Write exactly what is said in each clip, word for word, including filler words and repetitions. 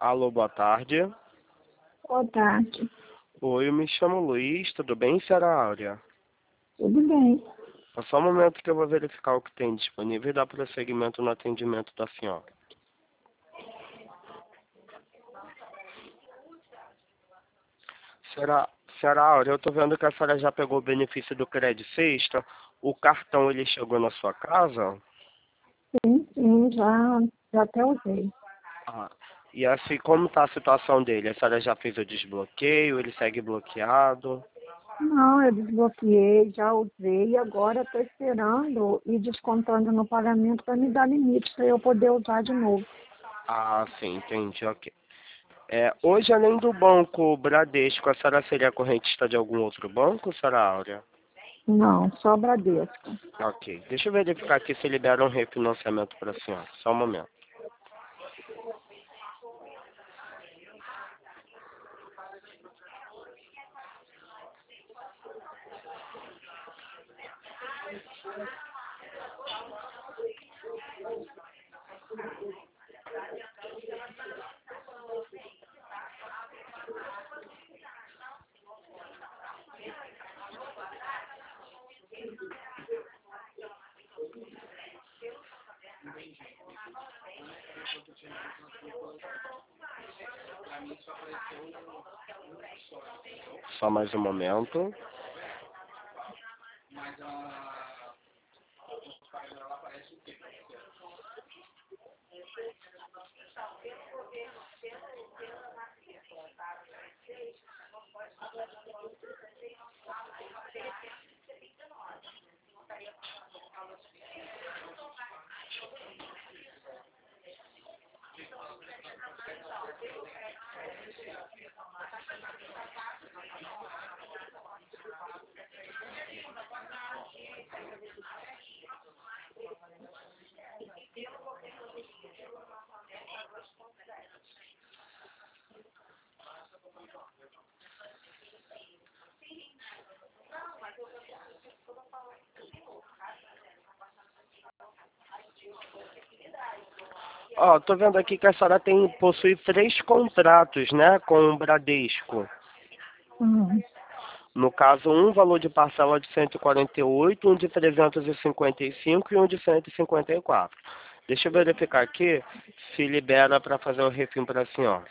Alô, boa tarde. Boa tarde. Oi, eu me chamo Luiz, tudo bem, senhora Áurea? Tudo bem. É só um momento que eu vou verificar o que tem disponível e dar prosseguimento no atendimento da senhora. Senhora, senhora Áurea, eu tô vendo que a senhora já pegou o benefício do Crédito Sexta. O cartão, ele chegou na sua casa? Sim, sim, já, já até usei. Ah, e assim, como está a situação dele? A senhora já fez o desbloqueio, ele segue bloqueado? Não, eu desbloqueei, já usei e agora estou esperando e descontando no pagamento para me dar limite para eu poder usar de novo. Ah, sim, entendi, ok. É, hoje, além do banco Bradesco, a senhora seria correntista de algum outro banco, senhora Áurea? Não, só Bradesco. Ok, deixa eu verificar aqui se libera um refinanciamento para a senhora. Só um momento. Só mais um momento. Ó, tô vendo aqui que a senhora tem, possui três contratos, né, com o Bradesco. Hum, No caso, um valor de parcela de cento e quarenta e oito, um de trezentos e cinquenta e cinco e um de cento e cinquenta e quatro. Deixa eu verificar aqui se libera para fazer o refim para a senhora.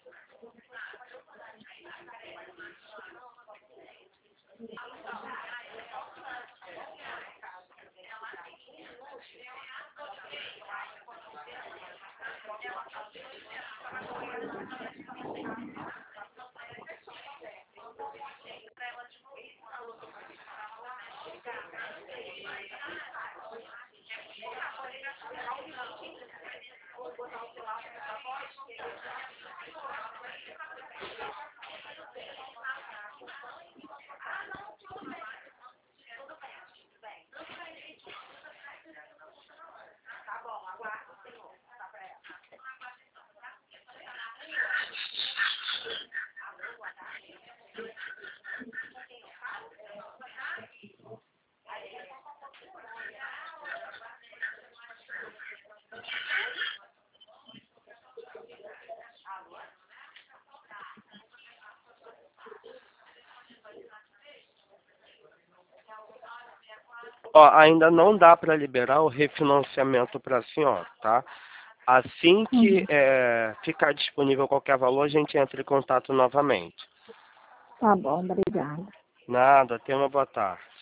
Ó, ainda não dá para liberar o refinanciamento para a senhora, tá? Assim que hum. é, ficar disponível qualquer valor, a gente entra em contato novamente. Tá bom, obrigada. Nada, tenha uma boa tarde.